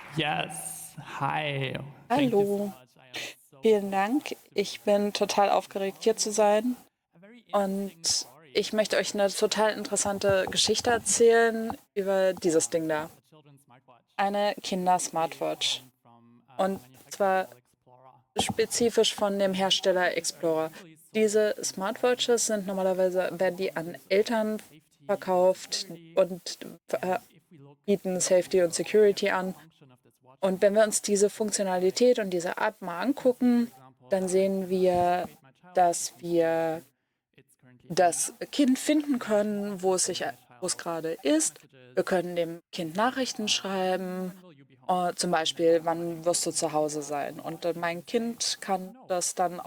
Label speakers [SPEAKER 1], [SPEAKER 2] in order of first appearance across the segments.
[SPEAKER 1] Yes. Hi. Thank you so
[SPEAKER 2] Hallo,
[SPEAKER 1] much. I am so
[SPEAKER 2] vielen Dank. Ich bin total aufgeregt, hier zu sein.
[SPEAKER 1] a very interesting
[SPEAKER 2] Und
[SPEAKER 1] story
[SPEAKER 2] ich möchte euch eine total interessante Geschichte erzählen über dieses Ding da.
[SPEAKER 1] a children's smartwatch.
[SPEAKER 2] Eine
[SPEAKER 1] They
[SPEAKER 2] Kinder-Smartwatch.
[SPEAKER 1] from
[SPEAKER 2] Und
[SPEAKER 1] the manufacturer
[SPEAKER 2] zwar
[SPEAKER 1] called Explorer.
[SPEAKER 2] spezifisch von dem Hersteller Explorer.
[SPEAKER 1] Usually sold
[SPEAKER 2] Diese Smartwatches sind normalerweise, werden die an Eltern
[SPEAKER 1] safety and
[SPEAKER 2] verkauft
[SPEAKER 1] security.
[SPEAKER 2] und
[SPEAKER 1] And if we look
[SPEAKER 2] bieten
[SPEAKER 1] at
[SPEAKER 2] Safety und Security an.
[SPEAKER 1] function of this watch,
[SPEAKER 2] Und wenn wir uns diese Funktionalität und diese App mal
[SPEAKER 1] for
[SPEAKER 2] angucken,
[SPEAKER 1] example,
[SPEAKER 2] dann sehen wir,
[SPEAKER 1] locate my child,
[SPEAKER 2] dass
[SPEAKER 1] we can
[SPEAKER 2] wir
[SPEAKER 1] see it's currently home.
[SPEAKER 2] das Kind finden können,
[SPEAKER 1] Send my
[SPEAKER 2] wo es
[SPEAKER 1] child
[SPEAKER 2] gerade
[SPEAKER 1] text
[SPEAKER 2] ist. Wir
[SPEAKER 1] messages.
[SPEAKER 2] können dem Kind Nachrichten schreiben,
[SPEAKER 1] When will you be home?
[SPEAKER 2] zum Beispiel, wann wirst du zu Hause sein? Und mein Kind kann das dann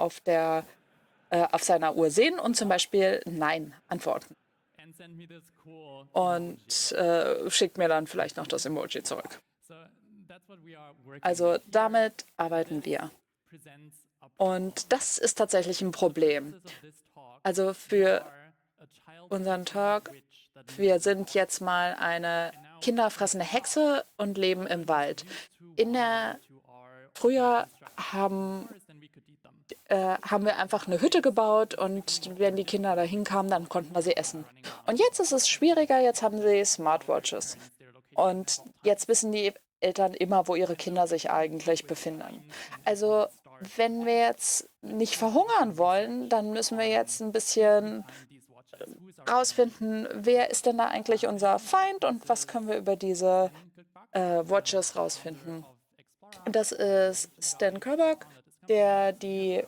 [SPEAKER 2] auf seiner Uhr sehen und zum Beispiel Nein antworten
[SPEAKER 1] And send me this cool emoji.
[SPEAKER 2] und schickt mir dann vielleicht noch das Emoji zurück.
[SPEAKER 1] So that's what we are working
[SPEAKER 2] Also
[SPEAKER 1] with here.
[SPEAKER 2] damit arbeiten
[SPEAKER 1] This
[SPEAKER 2] wir.
[SPEAKER 1] presents a problem.
[SPEAKER 2] Und das ist tatsächlich ein
[SPEAKER 1] For the
[SPEAKER 2] Problem.
[SPEAKER 1] purposes of this talk,
[SPEAKER 2] Also
[SPEAKER 1] we
[SPEAKER 2] für
[SPEAKER 1] are a
[SPEAKER 2] unseren
[SPEAKER 1] child-fressing
[SPEAKER 2] Talk,
[SPEAKER 1] witch that
[SPEAKER 2] wir
[SPEAKER 1] lives in the
[SPEAKER 2] sind
[SPEAKER 1] forest.
[SPEAKER 2] jetzt mal eine
[SPEAKER 1] And now,
[SPEAKER 2] kinderfressende Hexe und leben im Wald.
[SPEAKER 1] these two
[SPEAKER 2] In
[SPEAKER 1] wandered
[SPEAKER 2] der
[SPEAKER 1] to our
[SPEAKER 2] Früher
[SPEAKER 1] construction
[SPEAKER 2] haben,
[SPEAKER 1] forest and we could eat them.
[SPEAKER 2] haben wir einfach eine Hütte gebaut und wenn die Kinder da hinkamen, dann konnten wir sie essen.
[SPEAKER 1] Running around
[SPEAKER 2] Und jetzt ist es schwieriger, jetzt haben sie Smartwatches.
[SPEAKER 1] parents their location at
[SPEAKER 2] Und
[SPEAKER 1] all
[SPEAKER 2] jetzt
[SPEAKER 1] times.
[SPEAKER 2] wissen die Eltern immer, wo ihre Kinder sich eigentlich befinden. Also wenn wir jetzt nicht verhungern wollen, dann müssen wir jetzt ein bisschen
[SPEAKER 1] Behind these watches, who is our enemy?
[SPEAKER 2] rausfinden, wer ist denn da eigentlich unser Feind und was können wir über diese
[SPEAKER 1] Stan Goodbuck,
[SPEAKER 2] Watches
[SPEAKER 1] founder
[SPEAKER 2] rausfinden.
[SPEAKER 1] of Explorer,
[SPEAKER 2] Das ist
[SPEAKER 1] in
[SPEAKER 2] Stan
[SPEAKER 1] 2008
[SPEAKER 2] Kerberg,
[SPEAKER 1] founded this company.
[SPEAKER 2] der die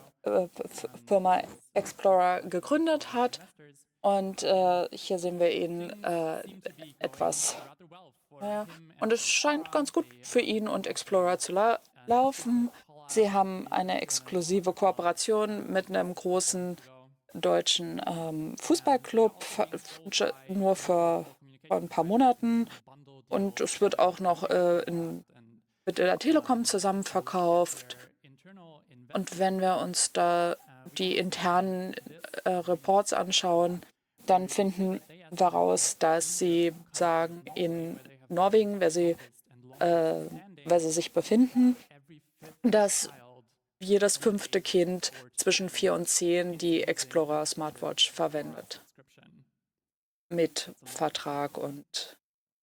[SPEAKER 2] Firma Explorer gegründet hat.
[SPEAKER 1] Investors
[SPEAKER 2] Und hier sehen wir ihn
[SPEAKER 1] things seem to be going
[SPEAKER 2] etwas.
[SPEAKER 1] rather well for
[SPEAKER 2] Ja.
[SPEAKER 1] him
[SPEAKER 2] Und
[SPEAKER 1] and
[SPEAKER 2] es
[SPEAKER 1] for
[SPEAKER 2] scheint
[SPEAKER 1] Explorer.
[SPEAKER 2] ganz gut
[SPEAKER 1] They
[SPEAKER 2] für ihn und Explorer zu
[SPEAKER 1] an
[SPEAKER 2] laufen.
[SPEAKER 1] exclusive collab
[SPEAKER 2] Sie haben
[SPEAKER 1] with
[SPEAKER 2] eine exklusive Kooperation mit einem großen
[SPEAKER 1] ago.
[SPEAKER 2] deutschen
[SPEAKER 1] They're
[SPEAKER 2] Fußballclub,
[SPEAKER 1] also being sold by
[SPEAKER 2] nur für
[SPEAKER 1] Global
[SPEAKER 2] ein
[SPEAKER 1] Communications
[SPEAKER 2] paar
[SPEAKER 1] Ventures
[SPEAKER 2] Monaten.
[SPEAKER 1] in a bundle
[SPEAKER 2] Und
[SPEAKER 1] deal
[SPEAKER 2] es wird auch noch
[SPEAKER 1] and
[SPEAKER 2] mit der Telekom zusammen
[SPEAKER 1] if we look at
[SPEAKER 2] verkauft.
[SPEAKER 1] their internal
[SPEAKER 2] Und
[SPEAKER 1] investment
[SPEAKER 2] wenn wir uns da
[SPEAKER 1] we
[SPEAKER 2] die
[SPEAKER 1] can see
[SPEAKER 2] internen
[SPEAKER 1] this
[SPEAKER 2] Reports anschauen, dann finden
[SPEAKER 1] that they as
[SPEAKER 2] wir
[SPEAKER 1] a
[SPEAKER 2] raus, dass sie
[SPEAKER 1] home
[SPEAKER 2] sagen,
[SPEAKER 1] country
[SPEAKER 2] in
[SPEAKER 1] where they have the
[SPEAKER 2] Norwegen,
[SPEAKER 1] longest and longest
[SPEAKER 2] weil
[SPEAKER 1] standing
[SPEAKER 2] sie sich befinden,
[SPEAKER 1] every fifth
[SPEAKER 2] dass
[SPEAKER 1] child
[SPEAKER 2] jedes
[SPEAKER 1] from the
[SPEAKER 2] 5.
[SPEAKER 1] age
[SPEAKER 2] Kind
[SPEAKER 1] 4 to
[SPEAKER 2] zwischen 4
[SPEAKER 1] 7
[SPEAKER 2] und 10
[SPEAKER 1] is
[SPEAKER 2] die
[SPEAKER 1] using
[SPEAKER 2] Explorer
[SPEAKER 1] the
[SPEAKER 2] Smartwatch
[SPEAKER 1] Explorer
[SPEAKER 2] verwendet.
[SPEAKER 1] subscription.
[SPEAKER 2] Mit
[SPEAKER 1] That's a lot.
[SPEAKER 2] Vertrag und.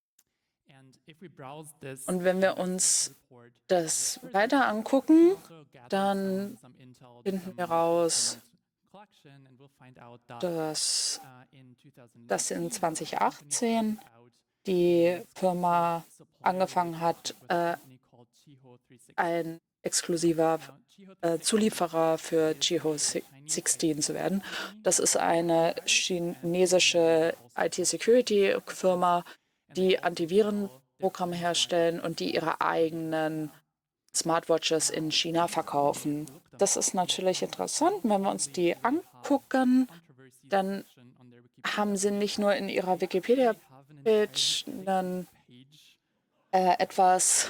[SPEAKER 1] And if we browse this
[SPEAKER 2] Und wenn wir
[SPEAKER 1] investment
[SPEAKER 2] uns
[SPEAKER 1] report
[SPEAKER 2] das
[SPEAKER 1] further,
[SPEAKER 2] weiter
[SPEAKER 1] we can
[SPEAKER 2] angucken,
[SPEAKER 1] also gather
[SPEAKER 2] dann
[SPEAKER 1] some intel,
[SPEAKER 2] finden wir
[SPEAKER 1] some
[SPEAKER 2] raus,
[SPEAKER 1] recent collection, and we'll find out that
[SPEAKER 2] dass,
[SPEAKER 1] in
[SPEAKER 2] dass in
[SPEAKER 1] 2019 the company
[SPEAKER 2] 2018
[SPEAKER 1] started out
[SPEAKER 2] die
[SPEAKER 1] as a
[SPEAKER 2] Firma
[SPEAKER 1] supplier
[SPEAKER 2] angefangen hat,
[SPEAKER 1] relationship with a company called Chiho 360.
[SPEAKER 2] ein exklusiver
[SPEAKER 1] Now, Chiho 360
[SPEAKER 2] Zulieferer für
[SPEAKER 1] is
[SPEAKER 2] Jiho
[SPEAKER 1] a Chinese
[SPEAKER 2] 16 zu werden.
[SPEAKER 1] company
[SPEAKER 2] Das ist
[SPEAKER 1] that
[SPEAKER 2] eine
[SPEAKER 1] acquired
[SPEAKER 2] chinesische
[SPEAKER 1] and
[SPEAKER 2] IT-Security-Firma,
[SPEAKER 1] and they
[SPEAKER 2] die
[SPEAKER 1] also sell their
[SPEAKER 2] Antivirenprogramme
[SPEAKER 1] own
[SPEAKER 2] herstellen und die ihre eigenen Smartwatches in China verkaufen. Das ist natürlich interessant. Wenn wir uns die angucken, dann haben sie nicht nur in ihrer Wikipedia-Page einen etwas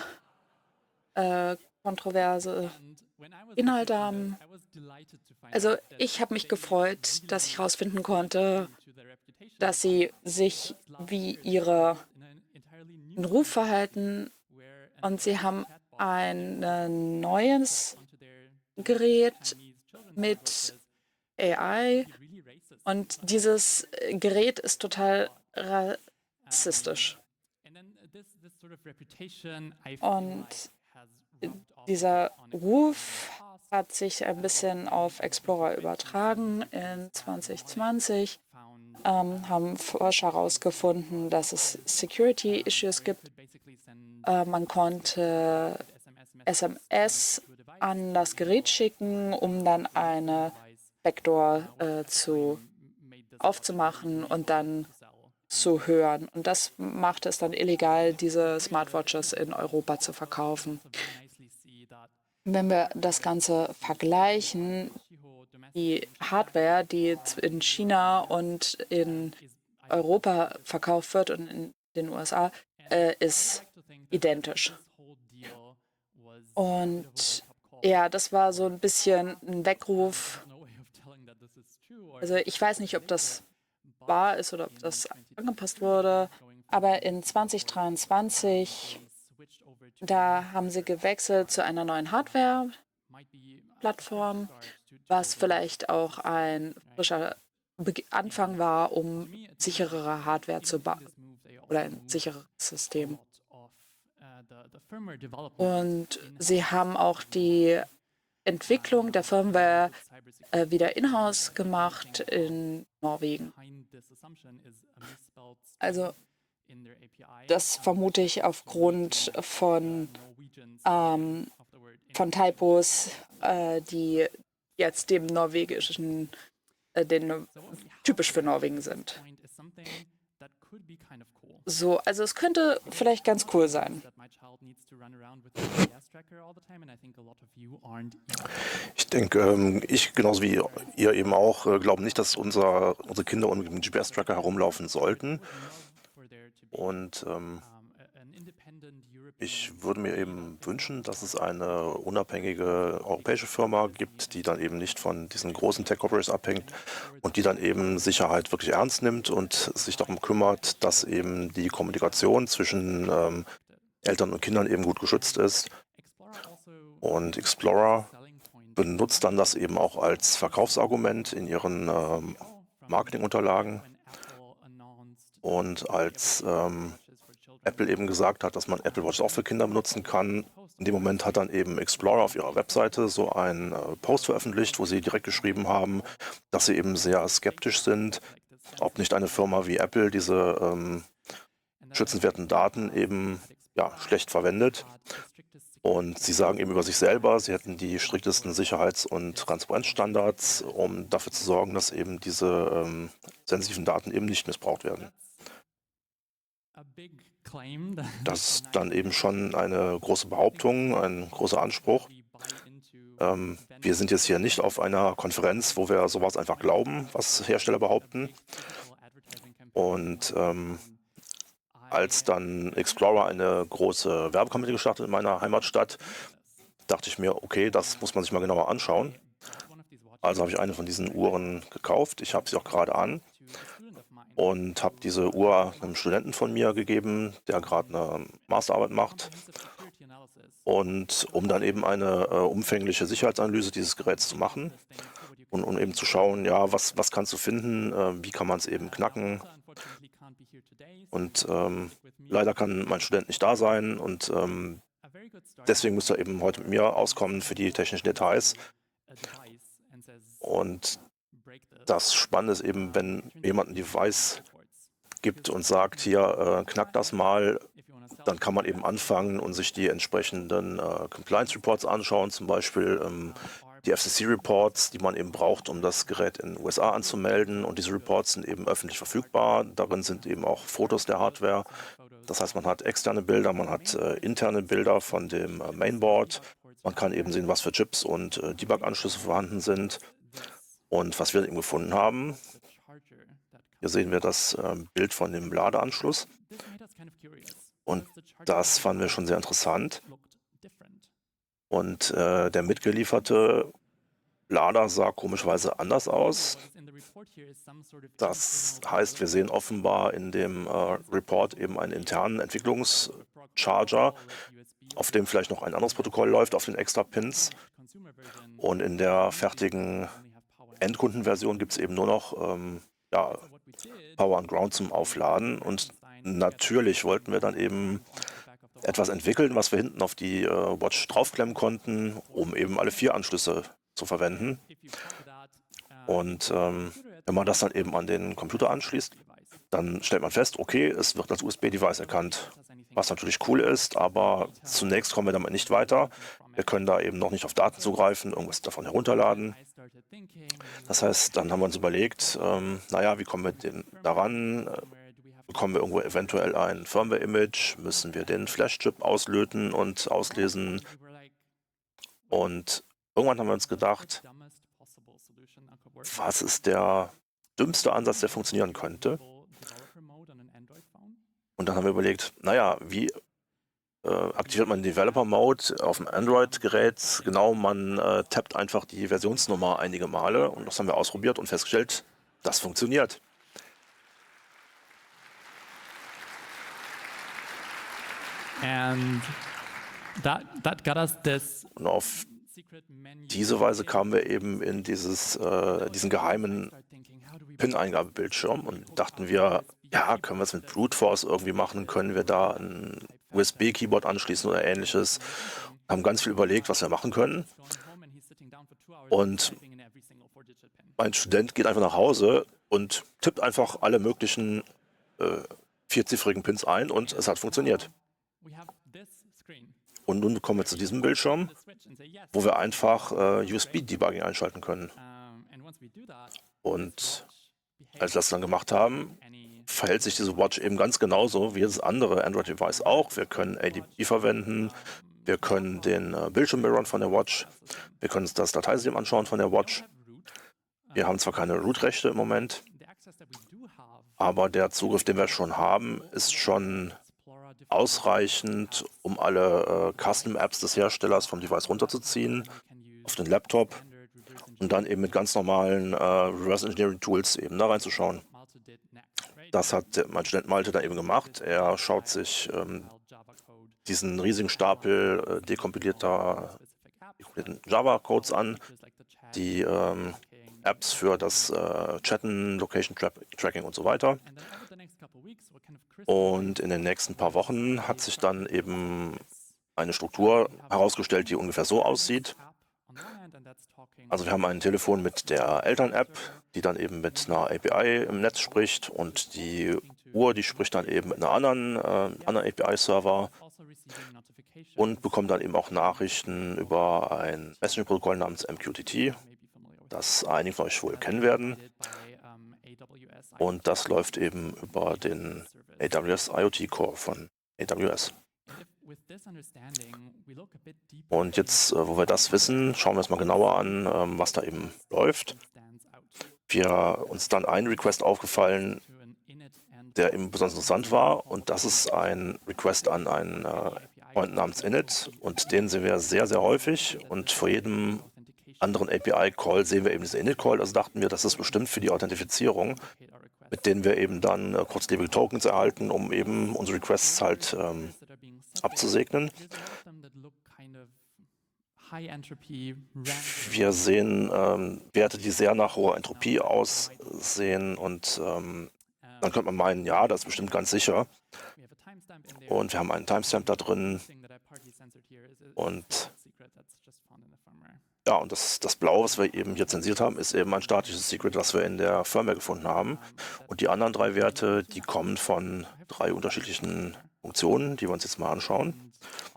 [SPEAKER 2] kontroverse Inhalte haben. Also ich habe mich gefreut, dass ich herausfinden konnte, dass sie sich wie ihren Ruf verhalten und sie haben ein neues Gerät mit AI und dieses Gerät ist total rassistisch. Und dieser Ruf hat sich ein bisschen auf Explorer übertragen. In 2020 haben Forscher herausgefunden, dass es Security-Issues gibt. Man konnte SMS an das Gerät schicken, um dann eine Backdoor aufzumachen und dann zu hören. Und das macht es dann illegal, diese Smartwatches in Europa zu verkaufen. Wenn wir das Ganze vergleichen, die Hardware, die in China und in Europa verkauft wird und in den USA, ist identisch. Und ja, das war so ein bisschen ein Weckruf. Also ich weiß nicht, ob das wahr ist oder ob das angepasst wurde, aber in 2023 Da haben sie gewechselt zu einer neuen Hardware-Plattform, was vielleicht auch ein frischer Anfang war, um sicherere Hardware zu bauen oder ein sicheres System. Und sie haben auch die Entwicklung der Firmware wieder in-house gemacht in Norwegen. Also das vermute ich aufgrund von Typos, die jetzt dem norwegischen, typisch für Norwegen sind. So, also es könnte vielleicht ganz cool sein.
[SPEAKER 3] Ich denke, ich genauso wie ihr eben auch, glauben nicht, dass unsere Kinder mit dem GPS-Tracker herumlaufen sollten. Und ich würde mir eben wünschen, dass es eine unabhängige europäische Firma gibt, die dann eben nicht von diesen großen Tech-Corporations abhängt und die dann eben Sicherheit wirklich ernst nimmt und sich darum kümmert, dass eben die Kommunikation zwischen Eltern und Kindern eben gut geschützt ist. Und Explorer benutzt dann das eben auch als Verkaufsargument in ihren Marketingunterlagen. Und als Apple eben gesagt hat, dass man Apple Watch auch für Kinder benutzen kann, in dem Moment hat dann eben Explorer auf ihrer Webseite so einen Post veröffentlicht, wo sie direkt geschrieben haben, dass sie eben sehr skeptisch sind, ob nicht eine Firma wie Apple diese schützenswerten Daten eben schlecht verwendet. Und sie sagen eben über sich selber, sie hätten die striktesten Sicherheits- und Transparenzstandards, um dafür zu sorgen, dass eben diese sensitiven Daten eben nicht missbraucht werden. Das ist dann eben schon eine große Behauptung, ein großer Anspruch. Wir sind jetzt hier nicht auf einer Konferenz, wo wir sowas einfach glauben, was Hersteller behaupten. Und als dann Explorer eine große Werbekampagne gestartet in meiner Heimatstadt, dachte ich mir, okay, das muss man sich mal genauer anschauen. Also habe ich eine von diesen Uhren gekauft. Ich habe sie auch gerade an und habe diese Uhr einem Studenten von mir gegeben, der gerade eine Masterarbeit macht. Und um dann eben eine umfängliche Sicherheitsanalyse dieses Geräts zu machen und um eben zu schauen, ja, was kannst du finden, wie kann man es eben knacken. Und leider kann mein Student nicht da sein und deswegen müsste er eben heute mit mir auskommen für die technischen Details. Und das Spannende ist eben, wenn jemand ein Device gibt und sagt, hier, knack das mal, dann kann man eben anfangen und sich die entsprechenden Compliance Reports anschauen, zum Beispiel die FCC Reports, die man eben braucht, um das Gerät in den USA anzumelden. Und diese Reports sind eben öffentlich verfügbar. Darin sind eben auch Fotos der Hardware. Das heißt, man hat externe Bilder, man hat interne Bilder von dem Mainboard. Man kann eben sehen, was für Chips und Debug-Anschlüsse vorhanden sind. Und was wir eben gefunden haben, hier sehen wir das Bild von dem Ladeanschluss. Und das fanden wir schon sehr interessant. Und der mitgelieferte Lader sah komischerweise anders aus. Das heißt, wir sehen offenbar in dem Report eben einen internen Entwicklungscharger, auf dem vielleicht noch ein anderes Protokoll läuft, auf den extra Pins. Und in der fertigen Endkundenversion gibt es eben nur noch Power and Ground zum Aufladen. Und natürlich wollten wir dann eben etwas entwickeln, was wir hinten auf die Watch draufklemmen konnten, um eben alle 4 Anschlüsse zu verwenden. Und wenn man das dann eben an den Computer anschließt, dann stellt man fest, okay, es wird als USB-Device erkannt, was natürlich cool ist, aber zunächst kommen wir damit nicht weiter. Wir können da eben noch nicht auf Daten zugreifen, irgendwas davon herunterladen. Das heißt, dann haben wir uns überlegt, naja, wie kommen wir denn daran? Bekommen wir irgendwo eventuell ein Firmware-Image? Müssen wir den Flash-Chip auslöten und auslesen? Und irgendwann haben wir uns gedacht, was ist der dümmste Ansatz, der funktionieren könnte? Und dann haben wir überlegt, naja, wie aktiviert man den Developer-Mode auf dem Android-Gerät? Genau, man tappt einfach die Versionsnummer einige Male und das haben wir ausprobiert und festgestellt, das funktioniert.
[SPEAKER 1] And that got us this
[SPEAKER 3] Und auf
[SPEAKER 1] secret menu.
[SPEAKER 3] diese Weise kamen wir eben in diesen geheimen PIN-Eingabebildschirm und dachten wir, ja, können wir es mit Brute Force irgendwie machen? Können wir da ein USB-Keyboard anschließen oder ähnliches? Haben ganz viel überlegt, was wir machen können. Und ein Student geht einfach nach Hause und tippt einfach alle möglichen vierziffrigen Pins ein und es hat funktioniert. Und nun kommen wir zu diesem Bildschirm, wo wir einfach USB-Debugging einschalten können. Und als wir das dann gemacht haben, verhält sich diese Watch eben ganz genauso wie jedes andere Android-Device auch. Wir können ADB verwenden, wir können den Bildschirm mirrorn von der Watch, wir können uns das Dateisystem anschauen von der Watch. Wir haben zwar keine Root-Rechte im Moment, aber der Zugriff, den wir schon haben, ist schon ausreichend, um alle Custom-Apps des Herstellers vom Device runterzuziehen auf den Laptop und dann eben mit ganz normalen Reverse Engineering Tools eben da reinzuschauen. Das hat mein Student Malte da eben gemacht. Er schaut sich diesen riesigen Stapel dekompilierten Java-Codes an, die Apps für das Chatten, Location Tracking und so weiter. Und in den nächsten paar Wochen hat sich dann eben eine Struktur herausgestellt, die ungefähr so aussieht. Also wir haben ein Telefon mit der Eltern-App, die dann eben mit einer API im Netz spricht, und die Uhr, die spricht dann eben mit einer anderen API-Server und bekommt dann eben auch Nachrichten über ein Messaging-Protokoll namens MQTT, das einige von euch wohl kennen werden. Und das läuft eben über den AWS IoT Core von AWS. Und jetzt, wo wir das wissen, schauen wir uns mal genauer an, was da eben läuft. Uns dann ein Request aufgefallen, der eben besonders interessant war, und das ist ein Request an einen Point namens Init, und den sehen wir sehr, sehr häufig, und vor jedem anderen API-Call sehen wir eben diesen Init-Call. Also dachten wir, das ist bestimmt für die Authentifizierung, mit denen wir eben dann kurzlebige Tokens erhalten, um eben unsere Requests halt abzusegnen. Wir sehen Werte, die sehr nach hoher Entropie aussehen, und dann könnte man meinen, ja, das ist bestimmt ganz sicher. Und wir haben einen Timestamp da drin. Und ja, und das Blaue, was wir eben hier zensiert haben, ist eben ein statisches Secret, das wir in der Firmware gefunden haben. Und die anderen drei Werte, die kommen von 3 unterschiedlichen Funktionen, die wir uns jetzt mal anschauen.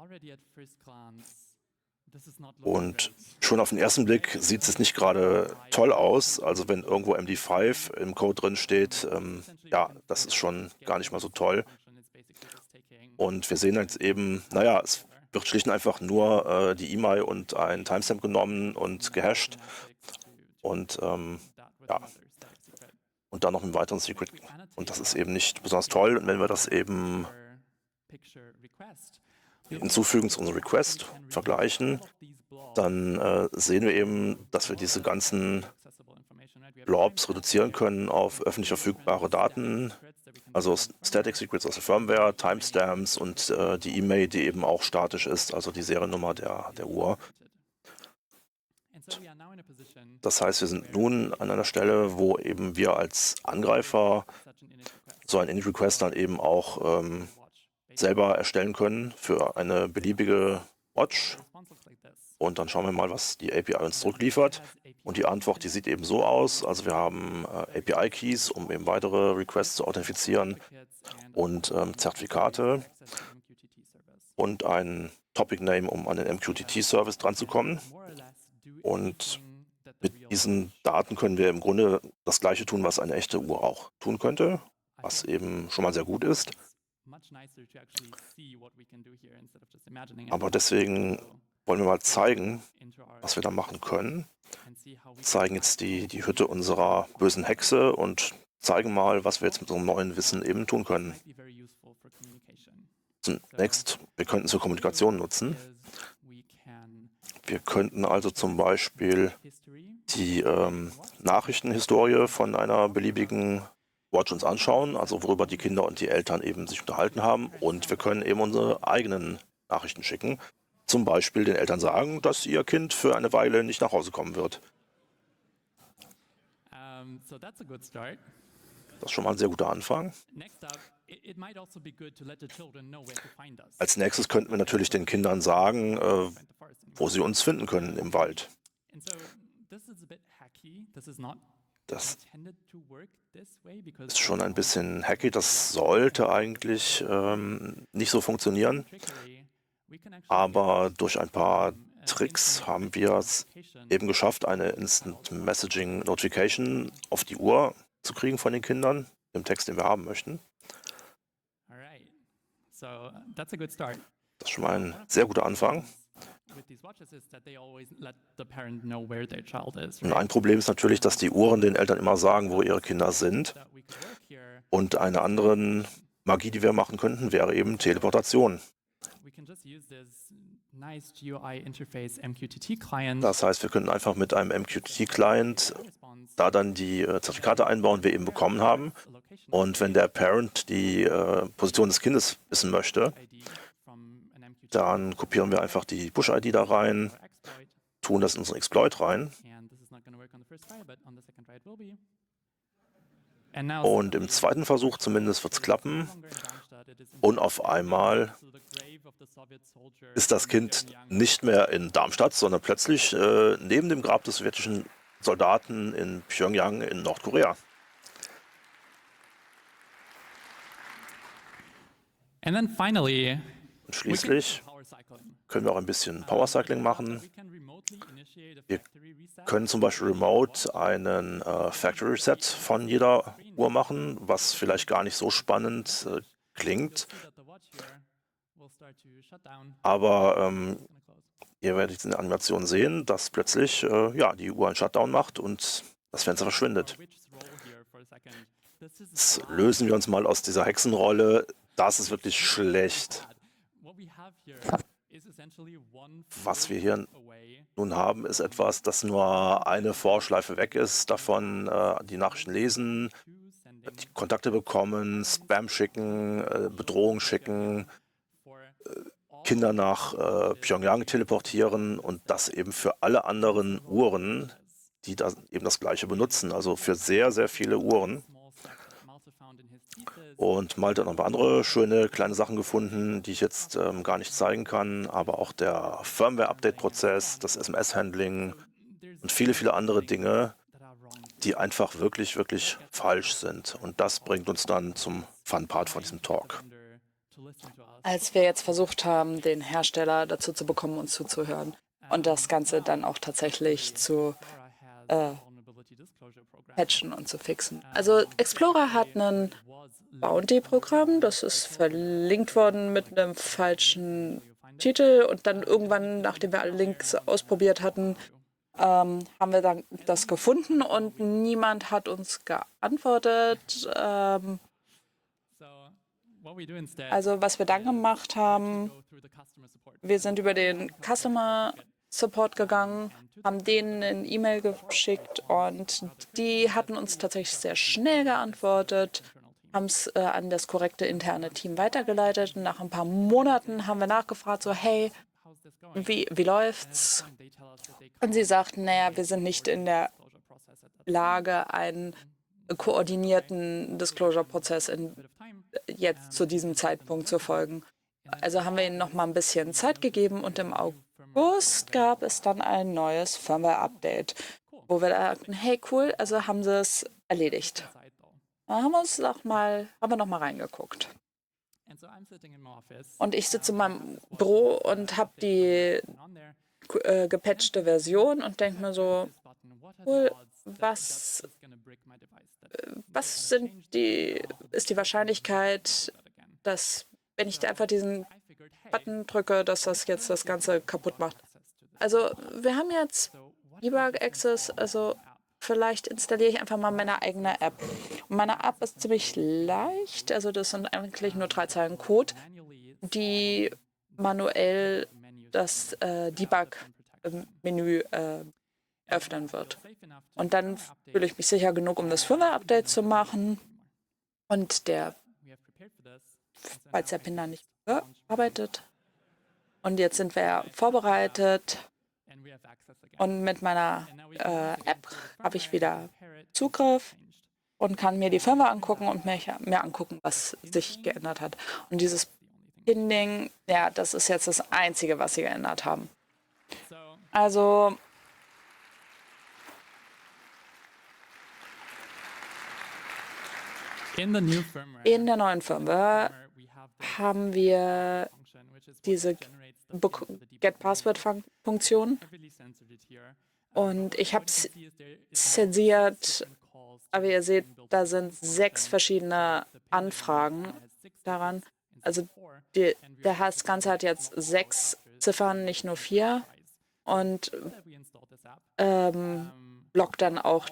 [SPEAKER 3] Und schon auf den ersten Blick sieht es nicht gerade toll aus. Also wenn irgendwo MD5 im Code drin steht, ja, das ist schon gar nicht mal so toll. Und wir sehen jetzt eben, naja, es wird schlicht und einfach nur die E-Mail und ein Timestamp genommen und gehasht. Und ja, und dann noch einen weiteren Secret. Und das ist eben nicht besonders toll. Und wenn wir das eben hinzufügen zu unserem Request, vergleichen, dann sehen wir eben, dass wir diese ganzen Blobs reduzieren können auf öffentlich verfügbare Daten, also Static Secrets aus der Firmware, Timestamps und die E-Mail, die eben auch statisch ist, also die Seriennummer der Uhr. Das heißt, wir sind nun an einer Stelle, wo eben wir als Angreifer so einen Init-Request dann eben auch selber erstellen können für eine beliebige Watch. Und dann schauen wir mal, was die API uns zurückliefert. Und die Antwort, die sieht eben so aus. Also wir haben API-Keys, um eben weitere Requests zu authentifizieren, und Zertifikate und ein Topic-Name, um an den MQTT-Service dran zu kommen. Und mit diesen Daten können wir im Grunde das Gleiche tun, was eine echte Uhr auch tun könnte, was eben schon mal sehr gut ist. Aber deswegen wollen wir mal zeigen, was wir da machen können. Wir zeigen jetzt die Hütte unserer bösen Hexe und zeigen mal, was wir jetzt mit unserem neuen Wissen eben tun können. Zunächst, wir könnten zur Kommunikation nutzen. Wir könnten also zum Beispiel die Nachrichtenhistorie von einer beliebigen Watch uns anschauen, also worüber die Kinder und die Eltern eben sich unterhalten haben. Und wir können eben unsere eigenen Nachrichten schicken. Zum Beispiel den Eltern sagen, dass ihr Kind für eine Weile nicht nach Hause kommen wird.
[SPEAKER 1] So that's a good start.
[SPEAKER 3] Das ist schon mal ein sehr guter Anfang.
[SPEAKER 1] Next up, it might also be good to let the children know where to find us.
[SPEAKER 3] Als nächstes könnten wir natürlich den Kindern sagen, wo sie uns finden können im Wald.
[SPEAKER 1] And so this is a bit hacky. This is not
[SPEAKER 3] Das
[SPEAKER 1] intended to work this way because
[SPEAKER 3] ist schon ein bisschen hacky. Das sollte eigentlich nicht so funktionieren.
[SPEAKER 1] trickery, we can actually
[SPEAKER 3] Aber durch ein paar Tricks haben wir es eben geschafft, eine Instant Messaging Notification auf die Uhr zu kriegen von den Kindern, dem Text, den wir haben möchten.
[SPEAKER 1] all right. So that's a good start.
[SPEAKER 3] Das ist schon mal ein sehr guter Anfang.
[SPEAKER 1] With these watches is that they always let the parent know where their child is.
[SPEAKER 3] Und ein Problem ist natürlich, dass die Uhren den Eltern immer sagen, wo ihre Kinder sind.
[SPEAKER 1] That we could work here.
[SPEAKER 3] Und eine andere Magie, die wir machen könnten, wäre eben Teleportation.
[SPEAKER 1] We can just use this nice GUI interface MQTT client.
[SPEAKER 3] Das heißt, wir könnten einfach mit einem MQTT-Client da dann die Zertifikate einbauen, die wir eben bekommen haben. Und wenn der Parent die Position des Kindes wissen möchte, dann kopieren wir einfach die Push-ID da rein, tun das in unseren Exploit rein. Und im zweiten Versuch zumindest wird es klappen. Und auf einmal ist das Kind nicht mehr in Darmstadt, sondern plötzlich neben dem Grab des sowjetischen Soldaten in Pyongyang in Nordkorea.
[SPEAKER 1] And then finally,
[SPEAKER 3] Und schließlich können wir auch ein bisschen Power Cycling machen. Wir können zum Beispiel remote einen Factory Reset von jeder Uhr machen, was vielleicht gar nicht so spannend klingt. Aber ihr werdet in der Animation sehen, dass plötzlich die Uhr einen Shutdown macht und das Fenster verschwindet. Jetzt lösen wir uns mal aus dieser Hexenrolle. Das ist wirklich schlecht. Was wir hier nun haben, ist etwas, das nur eine Vorschleife weg ist. Davon die Nachrichten lesen, die Kontakte bekommen, Spam schicken, Bedrohung schicken, Kinder nach Pyongyang teleportieren und das eben für alle anderen Uhren, die da eben das Gleiche benutzen. Also für sehr, sehr viele Uhren. Und Malte hat noch ein paar andere schöne kleine Sachen gefunden, die ich jetzt gar nicht zeigen kann. Aber auch der Firmware-Update-Prozess, das SMS-Handling und viele, viele andere Dinge, die einfach wirklich, wirklich falsch sind. Und das bringt uns dann zum Fun-Part von diesem Talk.
[SPEAKER 2] Als wir jetzt versucht haben, den Hersteller dazu zu bekommen, uns zuzuhören und das Ganze dann auch tatsächlich zu patchen und zu fixen. Also Explorer hat ein Bounty-Programm, das ist verlinkt worden mit einem falschen Titel und dann irgendwann, nachdem wir alle Links ausprobiert hatten, haben wir dann das gefunden und niemand hat uns geantwortet. Also was wir dann gemacht haben, wir sind über den Customer Support gegangen, haben denen eine E-Mail geschickt und die hatten uns tatsächlich sehr schnell geantwortet, haben es an das korrekte interne Team weitergeleitet. Und nach ein paar Monaten haben wir nachgefragt, so hey, wie läuft's? Und sie sagten, naja, wir sind nicht in der Lage, einen koordinierten Disclosure-Prozess jetzt zu diesem Zeitpunkt zu folgen. Also haben wir ihnen noch mal ein bisschen Zeit gegeben und im August gab es dann ein neues Firmware-Update, wo wir dachten, hey cool, also haben sie es erledigt. Da haben wir noch mal reingeguckt. Und ich sitze in meinem Büro und habe die gepatchte Version und denke mir so, cool, was ist die Wahrscheinlichkeit, dass, wenn ich einfach diesen Button drücke, dass das jetzt das Ganze kaputt macht. Also wir haben jetzt Debug Access, also vielleicht installiere ich einfach mal meine eigene App. Und meine App ist ziemlich leicht, also das sind eigentlich nur 3 Zeilen Code, die manuell das Debug-Menü öffnen wird. Und dann fühle ich mich sicher genug, um das Firmware-Update zu machen. Und der Pin da nicht gearbeitet. Und jetzt sind wir vorbereitet. Und mit meiner App habe ich wieder Zugriff und kann mir die Firma angucken und mir angucken, was sich geändert hat. Und dieses Pin-Ding, ja, das ist jetzt das Einzige, was sie geändert haben. Also in der neuen Firmware haben wir diese Get-Password-Funktion. Und ich habe es zensiert, aber ihr seht, da sind 6 verschiedene Anfragen daran. Also das Ganze hat jetzt 6 Ziffern, nicht nur 4. Und blockt dann auch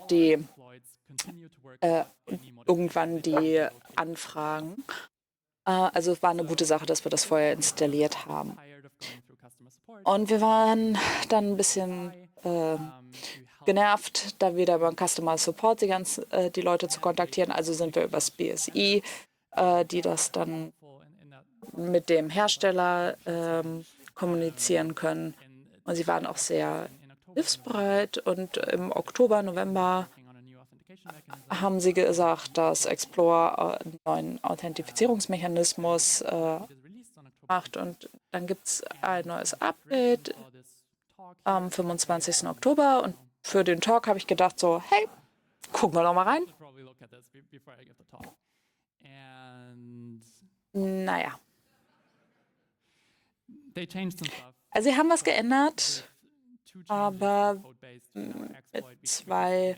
[SPEAKER 2] irgendwann die Anfragen. Also es war eine gute Sache, dass wir das vorher installiert haben. Und wir waren dann ein bisschen genervt, da wieder über den Customer Support die Leute zu kontaktieren. Also sind wir übers BSI, die das dann mit dem Hersteller kommunizieren können. Und sie waren auch sehr hilfsbereit. Und im Oktober, November haben sie gesagt, dass Explorer einen neuen Authentifizierungsmechanismus macht. Und dann gibt es ein neues Update am 25. Oktober. Und für den Talk habe ich gedacht so, hey, gucken wir doch mal rein. Naja. Also sie haben was geändert, aber mit 2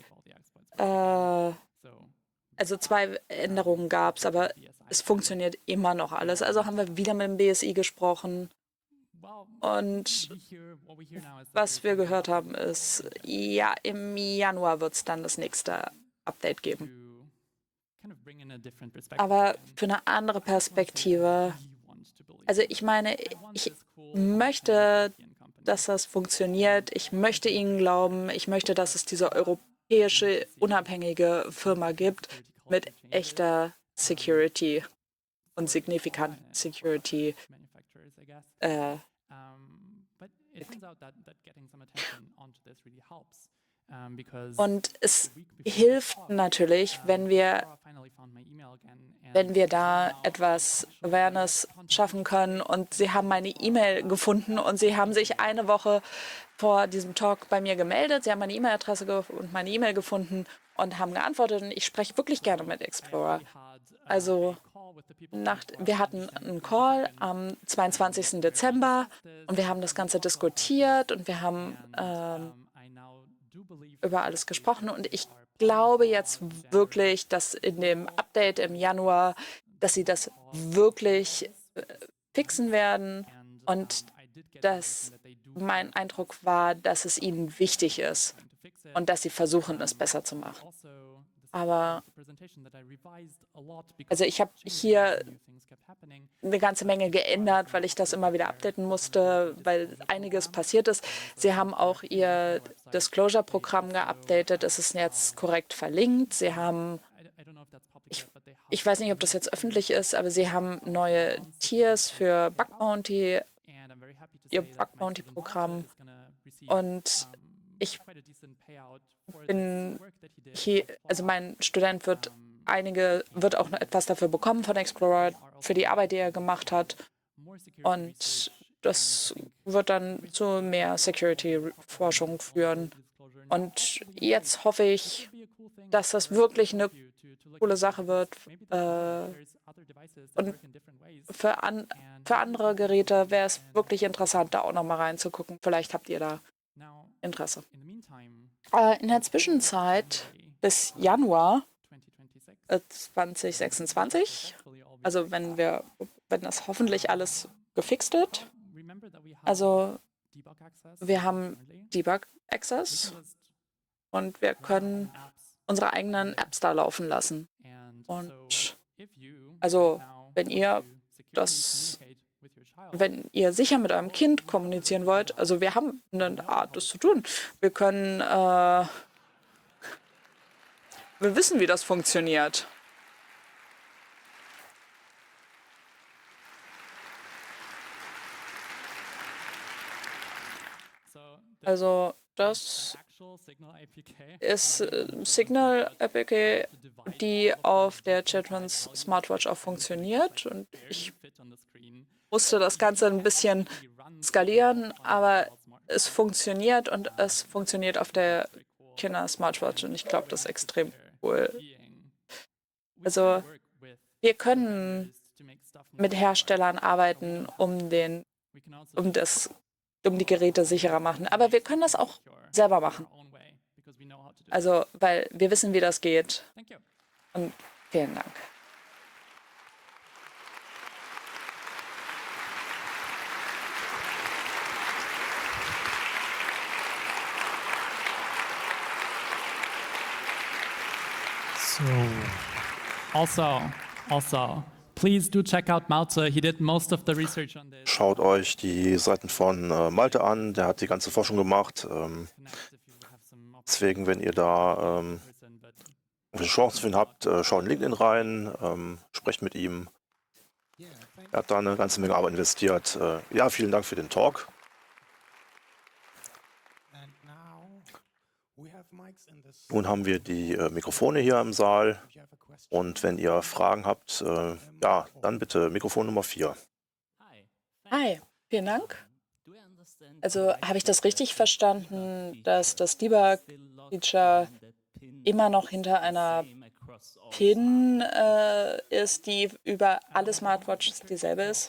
[SPEAKER 2] Änderungen gab es, aber es funktioniert immer noch alles. Also haben wir wieder mit dem BSI gesprochen. Und was wir gehört haben, ist, ja, im Januar wird es dann das nächste Update geben. Aber für eine andere Perspektive, also ich meine, ich möchte, dass das funktioniert. Ich möchte Ihnen glauben. Ich möchte, dass es diese europäische unabhängige Firma gibt mit echter Security und signifikanten Security. Und es hilft natürlich, wenn wir da etwas Awareness schaffen können. Und Sie haben meine E-Mail gefunden und Sie haben sich eine Woche vor diesem Talk bei mir gemeldet. Sie haben meine E-Mail-Adresse und meine E-Mail gefunden und haben geantwortet. Und ich spreche wirklich gerne mit Explorer. Also wir hatten einen Call am 22. Dezember und wir haben das Ganze diskutiert und wir haben über alles gesprochen. Und ich glaube jetzt wirklich, dass in dem Update im Januar, dass sie das wirklich fixen werden und dass mein Eindruck war, dass es ihnen wichtig ist und dass sie versuchen, es besser zu machen. Aber also ich habe hier eine ganze Menge geändert, weil ich das immer wieder updaten musste, weil einiges passiert ist. Sie haben auch ihr Disclosure-Programm geupdatet. Es ist jetzt korrekt verlinkt. Sie haben, ich weiß nicht, ob das jetzt öffentlich ist, aber sie haben neue Tiers für Bug Bounty, ihr Bug Bounty-Programm. Und ich bin hier, also mein Student wird auch noch etwas dafür bekommen von Explorer für die Arbeit, die er gemacht hat. Und das wird dann zu mehr Security-Forschung führen. Und jetzt hoffe ich, dass das wirklich eine coole Sache wird. Und für andere Geräte wäre es wirklich interessant, da auch noch mal reinzugucken. Vielleicht habt ihr da Interesse. In der Zwischenzeit bis Januar 2026, also wenn das hoffentlich alles gefixt wird, also wir haben Debug Access und wir können unsere eigenen Apps da laufen lassen. Und also wenn ihr sicher mit eurem Kind kommunizieren wollt, also wir haben eine Art, das zu tun. Wir wissen, wie das funktioniert. Also das ist Signal APK, die auf der Children's Smartwatch auch funktioniert. Und ich musste das Ganze ein bisschen skalieren, aber es funktioniert und es funktioniert auf der Kinder-Smartwatch und ich glaube, das ist extrem cool. Also wir können mit Herstellern arbeiten, um die Geräte sicherer machen, aber wir können das auch selber machen. Also, weil wir wissen, wie das geht. Und vielen Dank.
[SPEAKER 1] Also, please do check out Malte. He did most of the research on this.
[SPEAKER 3] Schaut euch die Seiten von Malte an, der hat die ganze Forschung gemacht. Deswegen, wenn ihr da eine Chance für ihn habt, schaut in LinkedIn rein, sprecht mit ihm. Er hat da eine ganze Menge Arbeit investiert. Ja, vielen Dank für den Talk. Nun haben wir die Mikrofone hier im Saal. Und wenn ihr Fragen habt, ja, dann bitte Mikrofon Nummer 4.
[SPEAKER 2] Hi, vielen Dank. Also habe ich das richtig verstanden, dass das Debug-Feature immer noch hinter einer PIN ist, die über alle Smartwatches dieselbe ist?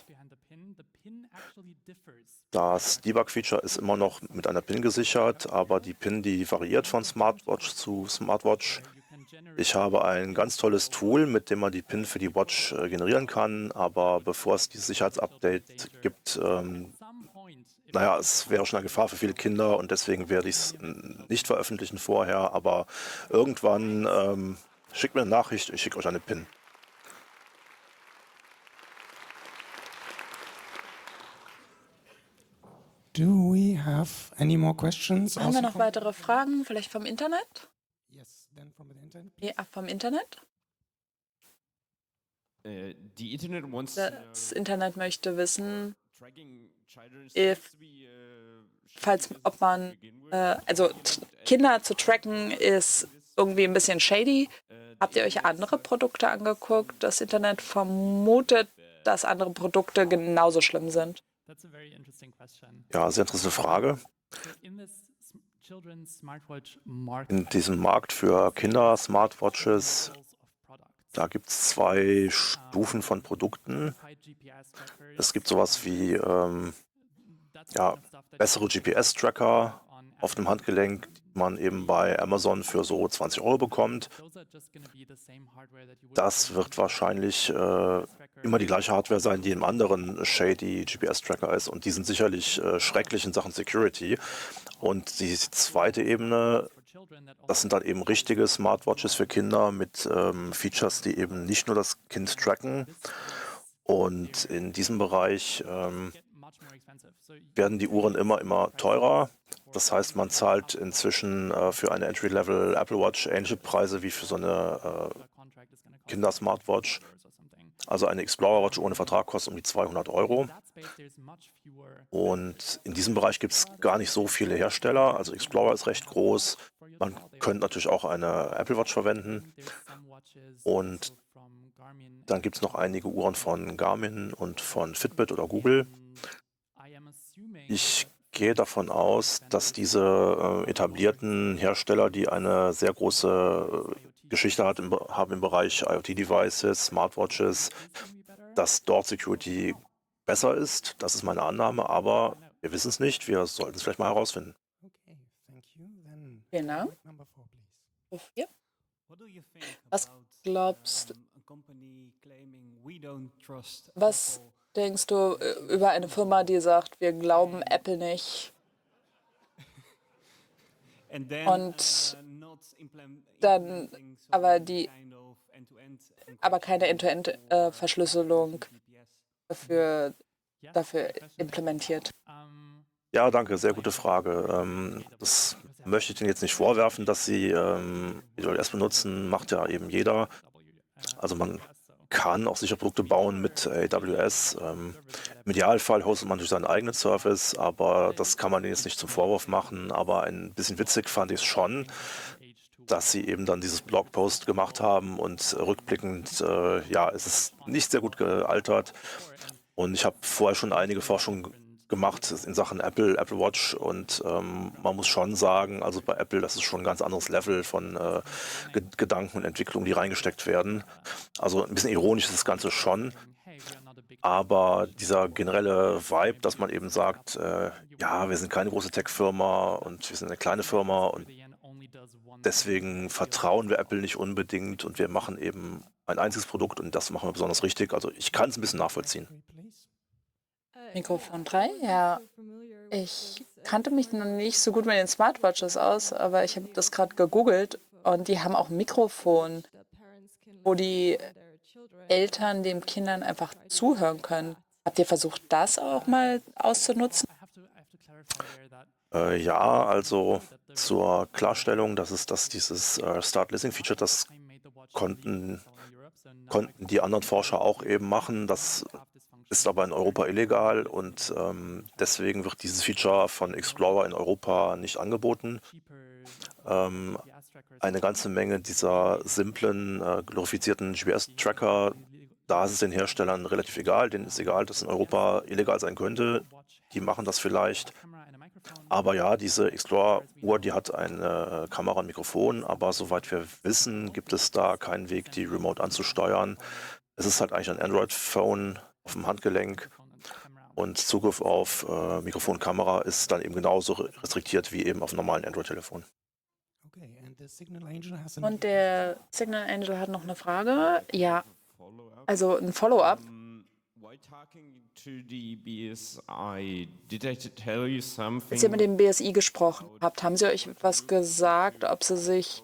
[SPEAKER 3] Das Debug-Feature ist immer noch mit einer PIN gesichert, aber die PIN, die variiert von Smartwatch zu Smartwatch. Ich habe ein ganz tolles Tool, mit dem man die PIN für die Watch generieren kann, aber bevor es dieses Sicherheitsupdate gibt, naja, es wäre schon eine Gefahr für viele Kinder und deswegen werde ich es nicht veröffentlichen vorher, aber irgendwann schickt mir eine Nachricht, ich schicke euch eine PIN.
[SPEAKER 4] Do we have any more questions?
[SPEAKER 2] Haben wir noch weitere Fragen, vielleicht vom Internet?
[SPEAKER 4] Yes, then from the internet.
[SPEAKER 2] Ja, vom Internet?
[SPEAKER 5] The Internet wants
[SPEAKER 2] Das Internet möchte wissen,
[SPEAKER 5] tracking children's
[SPEAKER 2] if- ob man, also Kinder zu tracken ist irgendwie ein bisschen shady. Habt ihr euch andere Produkte angeguckt? Das Internet vermutet, dass andere Produkte genauso schlimm sind.
[SPEAKER 3] Ja, sehr interessante Frage. In diesem Markt für Kinder-Smartwatches, da gibt es 2 Stufen von Produkten. Es gibt sowas wie ja, bessere GPS-Tracker auf dem Handgelenk, die man eben bei Amazon für so 20 € bekommt. Das wird wahrscheinlich immer die gleiche Hardware sein, die im anderen shady GPS-Tracker ist. Und die sind sicherlich schrecklich in Sachen Security. Und die zweite Ebene, das sind dann eben richtige Smartwatches für Kinder mit Features, die eben nicht nur das Kind tracken. Und in diesem Bereich werden die Uhren immer teurer. Das heißt, man zahlt inzwischen für eine Entry-Level Apple Watch ähnliche Preise wie für so eine Kinder-Smartwatch. Also eine Explorer Watch ohne Vertrag kostet um die 200 €. Und in diesem Bereich gibt es gar nicht so viele Hersteller. Also Explorer ist recht groß. Man könnte natürlich auch eine Apple Watch verwenden. Und dann gibt es noch einige Uhren von Garmin und von Fitbit oder Google. Ich gehe davon aus, dass diese etablierten Hersteller, die eine sehr große Geschichte haben im Bereich IoT-Devices, Smartwatches, dass dort Security besser ist. Das ist meine Annahme, aber wir wissen es nicht. Wir sollten es vielleicht mal herausfinden.
[SPEAKER 4] Okay, thank you. Then
[SPEAKER 2] Genau.
[SPEAKER 4] point number 4, please.
[SPEAKER 2] Ja. Was glaubst Was denkst du über eine Firma, die sagt, wir glauben Apple nicht und dann aber keine End-to-End-Verschlüsselung dafür implementiert?
[SPEAKER 3] Ja, danke, sehr gute Frage. Das möchte ich Ihnen jetzt nicht vorwerfen, dass Sie IOS benutzen, macht ja eben jeder. Also man kann auch sicher Produkte bauen mit AWS. Im Idealfall hostet man durch seinen eigenen Service, aber das kann man denen jetzt nicht zum Vorwurf machen. Aber ein bisschen witzig fand ich es schon, dass sie eben dann dieses Blogpost gemacht haben und rückblickend, ja, es ist nicht sehr gut gealtert. Und ich habe vorher schon einige Forschungen gemacht in Sachen Apple Watch und man muss schon sagen, also bei Apple, das ist schon ein ganz anderes Level von Gedanken und Entwicklung, die reingesteckt werden. Also ein bisschen ironisch ist das Ganze schon, aber dieser generelle Vibe, dass man eben sagt, ja, wir sind keine große Tech-Firma und wir sind eine kleine Firma und deswegen vertrauen wir Apple nicht unbedingt und wir machen eben ein einziges Produkt und das machen wir besonders richtig. Also ich kann es ein bisschen nachvollziehen.
[SPEAKER 2] Mikrofon 3, ja. Ich kannte mich noch nicht so gut mit den Smartwatches aus, aber ich habe das gerade gegoogelt und die haben auch ein Mikrofon, wo die Eltern den Kindern einfach zuhören können. Habt ihr versucht, das auch mal auszunutzen?
[SPEAKER 3] Ja, also zur Klarstellung, dass dieses Start Listening Feature, das konnten die anderen Forscher auch eben machen. Das ist aber in Europa illegal und deswegen wird dieses Feature von Explorer in Europa nicht angeboten. Eine ganze Menge dieser simplen, glorifizierten GPS-Tracker, da ist es den Herstellern relativ egal. Denen ist egal, dass es in Europa illegal sein könnte. Die machen das vielleicht. Aber ja, diese Explorer-Uhr, die hat eine Kamera und Mikrofon, aber soweit wir wissen, gibt es da keinen Weg, die remote anzusteuern. Es ist halt eigentlich ein Android-Phone auf dem Handgelenk und Zugriff auf Mikrofon und Kamera ist dann eben genauso restriktiert wie eben auf einem normalen Android-Telefon.
[SPEAKER 2] Und der Signal Angel hat noch eine Frage. Ja, also ein Follow-up.
[SPEAKER 5] While talking to the BSI, did I tell you something?
[SPEAKER 2] Als ihr mit dem BSI gesprochen habt, haben sie euch etwas gesagt, ob sie sich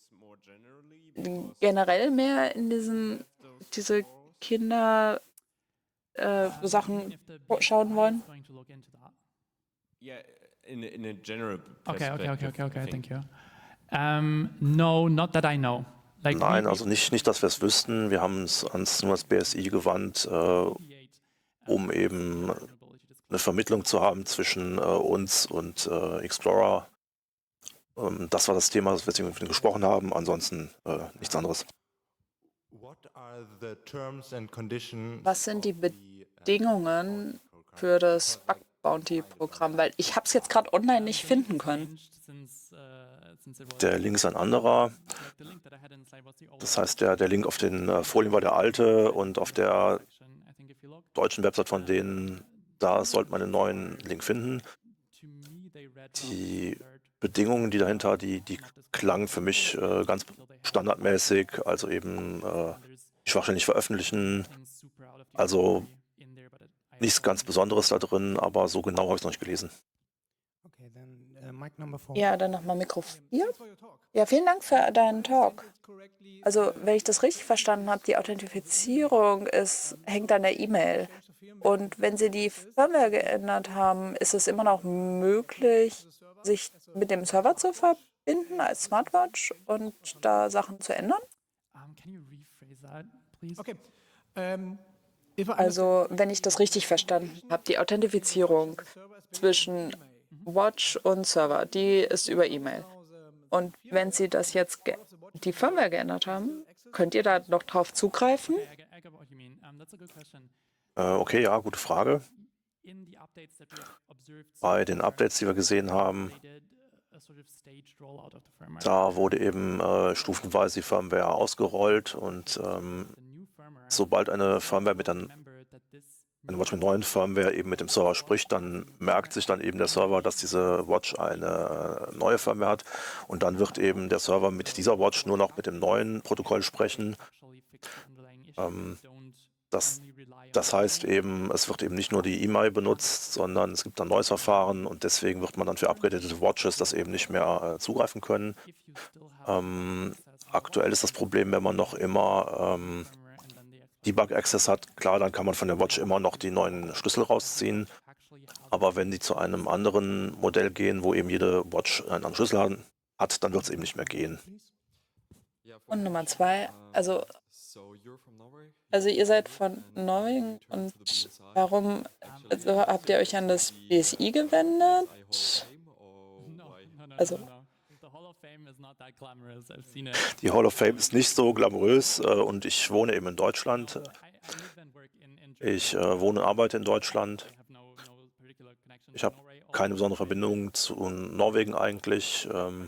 [SPEAKER 2] generell mehr in diese Kinder Sachen schauen wollen?
[SPEAKER 5] Yeah, in a general
[SPEAKER 1] Okay,
[SPEAKER 5] perspective, I think.
[SPEAKER 1] thank you. No, not that I know. Like
[SPEAKER 3] Nein, also nicht, dass wir es wüssten. Wir haben es nur ans BSI gewandt, um eben eine Vermittlung zu haben zwischen uns und Explorer. Das war das Thema, das wir jetzt gesprochen haben. Ansonsten nichts anderes.
[SPEAKER 2] Was sind die Bedingungen für das Bug Bounty Programm? Weil ich habe es jetzt gerade online nicht finden können.
[SPEAKER 3] Der Link ist ein anderer. Das heißt, der Link auf den Folien war der alte und auf der deutschen Website von denen, da sollte man einen neuen Link finden. Die Bedingungen, die dahinter, die klangen für mich ganz standardmäßig, also eben die Schwachstellen nicht veröffentlichen, also nichts ganz Besonderes da drin, aber so genau habe ich es noch nicht gelesen.
[SPEAKER 2] Ja, dann nochmal Mikro 4. Ja, vielen Dank für deinen Talk. Also, wenn ich das richtig verstanden habe, die Authentifizierung hängt an der E-Mail. Und wenn Sie die Firmware geändert haben, ist es immer noch möglich, sich mit dem Server zu verbinden als Smartwatch und da Sachen zu ändern?
[SPEAKER 1] Can you rephrase that, please?
[SPEAKER 6] Okay.
[SPEAKER 2] Also, wenn ich das richtig verstanden habe, die Authentifizierung zwischen Watch und Server, die ist über E-Mail. Und wenn Sie das jetzt die Firmware geändert haben, könnt ihr da noch drauf zugreifen?
[SPEAKER 1] I get what you mean. That's a good question.
[SPEAKER 3] Okay, ja, gute Frage.
[SPEAKER 1] In the updates that we have observed,
[SPEAKER 3] Bei den Updates, die wir gesehen haben,
[SPEAKER 1] they did a sort of staged rollout of the firmware.
[SPEAKER 3] da wurde eben stufenweise die Firmware ausgerollt und
[SPEAKER 1] The new firmware,
[SPEAKER 3] sobald eine Firmware
[SPEAKER 1] remember that this
[SPEAKER 3] eine Watch mit neuen Firmware eben mit dem Server spricht, dann merkt sich dann eben der Server, dass diese Watch eine neue Firmware hat und dann wird eben der Server mit dieser Watch nur noch mit dem neuen Protokoll sprechen.
[SPEAKER 1] actually fix the underlying issues. Don't
[SPEAKER 3] Das,
[SPEAKER 1] only rely on
[SPEAKER 3] das heißt eben, es wird eben nicht nur die E-Mail benutzt, sondern es gibt ein neues Verfahren und deswegen wird man dann für upgradete Watches das eben nicht mehr zugreifen können.
[SPEAKER 1] if you still have
[SPEAKER 3] Aktuell ist das Problem, wenn man noch immer
[SPEAKER 1] firmware and then the
[SPEAKER 3] Debug-Access hat, klar, dann kann man von der Watch immer noch die neuen Schlüssel rausziehen.
[SPEAKER 1] actually have
[SPEAKER 3] Aber wenn die zu einem anderen Modell gehen, wo eben jede Watch einen anderen Schlüssel hat, dann wird es eben nicht mehr gehen.
[SPEAKER 2] Und Nummer 2, also ihr seid von Norwegen und warum habt ihr euch an das BSI gewendet? Also
[SPEAKER 3] Die Hall of Fame ist nicht so glamourös und ich wohne eben in Deutschland. Ich wohne und arbeite in Deutschland. Ich habe keine besondere Verbindung zu Norwegen eigentlich,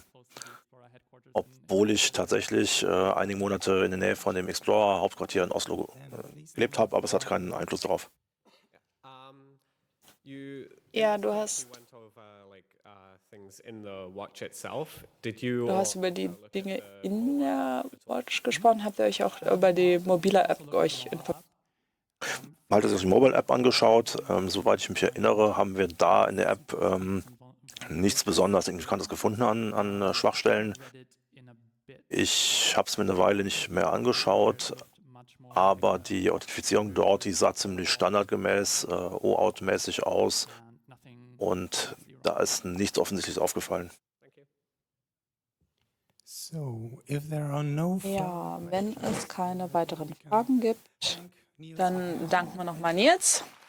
[SPEAKER 3] obwohl ich tatsächlich einige Monate in der Nähe von dem Explorer-Hauptquartier in Oslo gelebt habe, aber es hat keinen Einfluss darauf.
[SPEAKER 2] Ja, du hast über die Dinge in der Watch gesprochen. Habt ihr euch auch über die mobile App informiert?
[SPEAKER 3] Mal sich die Mobile App angeschaut. Soweit ich mich erinnere, haben wir da in der App nichts besonders Signifikantes gefunden an Schwachstellen. Ich habe es mir eine Weile nicht mehr angeschaut, aber die Authentifizierung dort, die sah ziemlich standardgemäß, OAuth-mäßig aus und da ist nichts Offensichtliches aufgefallen.
[SPEAKER 2] Ja, wenn es keine weiteren Fragen gibt, dann danken wir nochmal Nils.